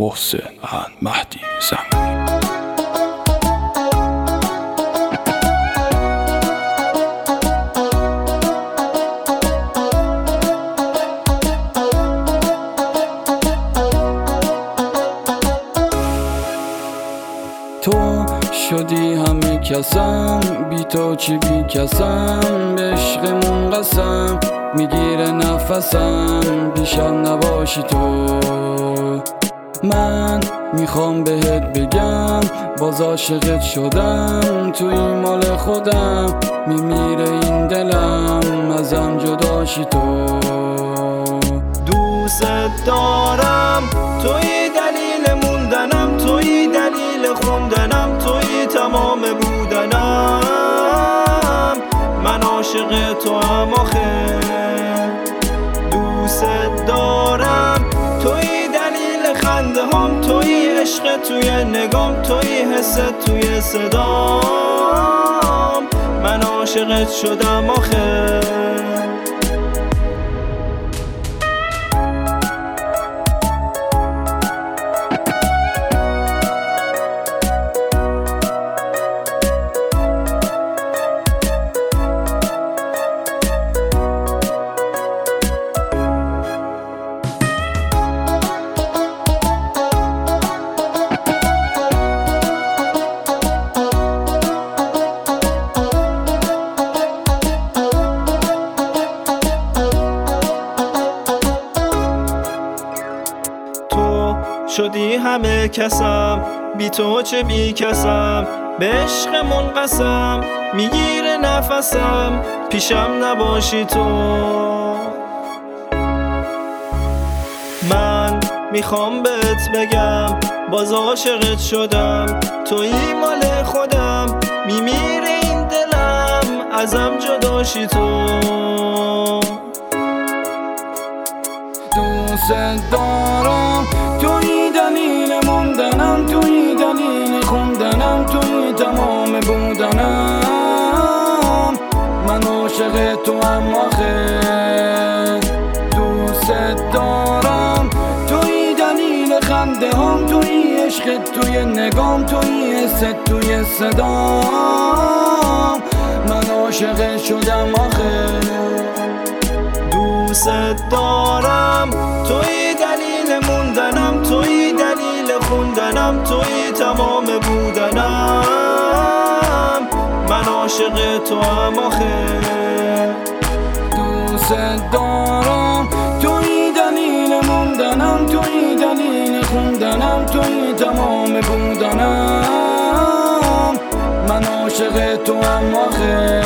محسن مهدی زنگی. تو شدی همه کسم، بی تو چی بی کسم، به عشقمون قسم میگیره نفسم، پیشم نباشی تو. من میخوام بهت بگم باز عاشقت شدم، تو این مال خودم میمیره این دلم، ازم جداشی تو. دوست دارم، توی دلیل موندنم، توی دلیل خوندنم، توی تمام بودنم. من عاشق تو هم آخه دوست دارم، توی دلیل خنده هم، توی عشق توی نگام، توی حست توی صدام. من عاشقت شدم آخه. شدی همه کسم، بی تو چه بی کسم، به عشقمون قسم میگیره نفسم، پیشم نباشی تو. من میخوام بهت بگم باز عاشقت شدم، توی مال خودم میمیره این دلم، ازم جداشی تو. دوست دارم، توی دلیل موندنم، توی دلیل خوندنم، توی تمام بودنم. من عاشق تو هم آخه دوست دارم، توی دلیل خنده هم، توی عشق توی نگام، توی حست توی صدام. من عاشق شدم آخه دوست دارم، توی دلیل موندنم، توی دلیل خوندنم، توی تمام بودنم. من عاشق تو هم آخه دوست دارم، توی دلیل موندنم، توی دلیل خوندنم، توی تمام بودنم. من عاشق تو هم آخه